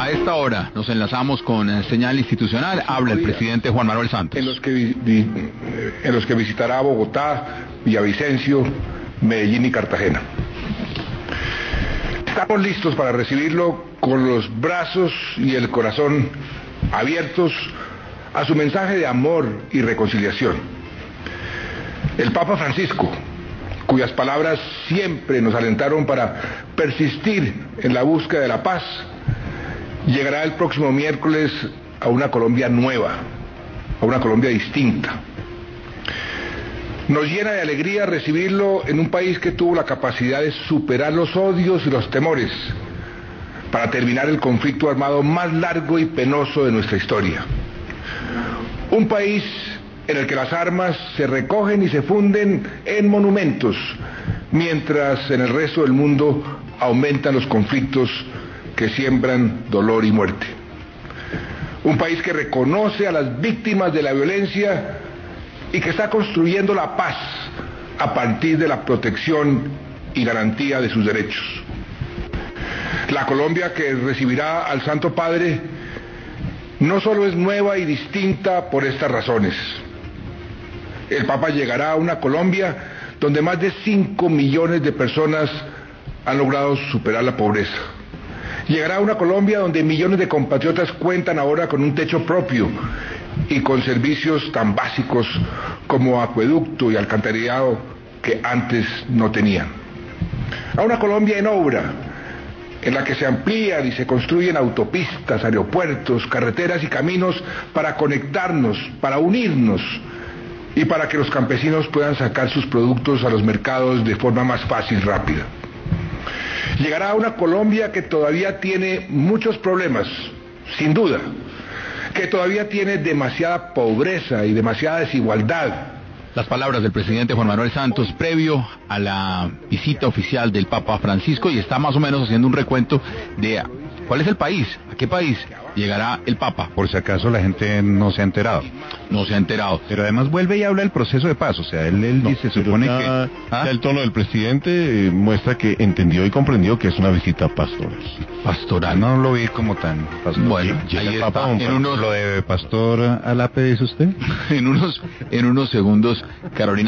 A esta hora nos enlazamos con Señal Institucional. Habla el presidente Juan Manuel Santos. En los que visitará Bogotá, Villavicencio, Medellín y Cartagena. Estamos listos para recibirlo con los brazos y el corazón abiertos a su mensaje de amor y reconciliación. El Papa Francisco, cuyas palabras siempre nos alentaron para persistir en la búsqueda de la paz, llegará el próximo miércoles a una Colombia nueva, a una Colombia distinta. Nos llena de alegría recibirlo en un país que tuvo la capacidad de superar los odios y los temores para terminar el conflicto armado más largo y penoso de nuestra historia. Un país en el que las armas se recogen y se funden en monumentos, mientras en el resto del mundo aumentan los conflictos que siembran dolor y muerte. Un país que reconoce a las víctimas de la violencia y que está construyendo la paz a partir de la protección y garantía de sus derechos. La Colombia que recibirá al Santo Padre no solo es nueva y distinta por estas razones. El Papa llegará a una Colombia donde más de 5 millones de personas han logrado superar la pobreza. Llegará a una Colombia donde millones de compatriotas cuentan ahora con un techo propio y con servicios tan básicos como acueducto y alcantarillado que antes no tenían. A una Colombia en obra, en la que se amplían y se construyen autopistas, aeropuertos, carreteras y caminos para conectarnos, para unirnos y para que los campesinos puedan sacar sus productos a los mercados de forma más fácil y rápida. Llegará a una Colombia que todavía tiene muchos problemas, sin duda, que todavía tiene demasiada pobreza y demasiada desigualdad. Las palabras del presidente Juan Manuel Santos previo a la visita oficial del Papa Francisco, y está más o menos haciendo un recuento de cuál es el país, a qué país llegará el Papa. Por si acaso la gente no se ha enterado. No se ha enterado. Pero además vuelve y habla del proceso de paz, o sea, él dice, supone que... El tono del presidente muestra que entendió y comprendió que es una visita pastoral. Pastoral. No lo vi como tan pastoral. Bueno, ahí está. Lo de pastor Alape, dice usted. En unos segundos, Carolina.